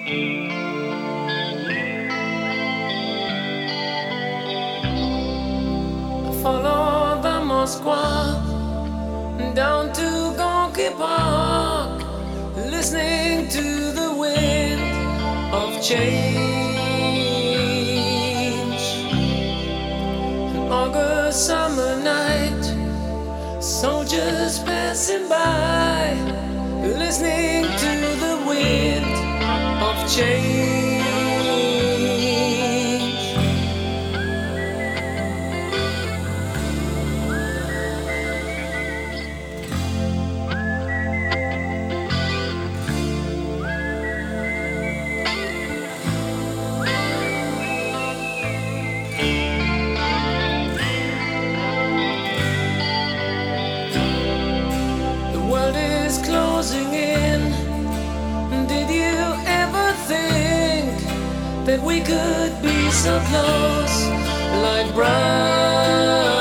Follow the Moskva down to Gonky Park, listening to the wind of change. An August summer night, soldiers passing by, listening to the wind of change. The world is closing in. Did you ever think that we could be so close, like brothers?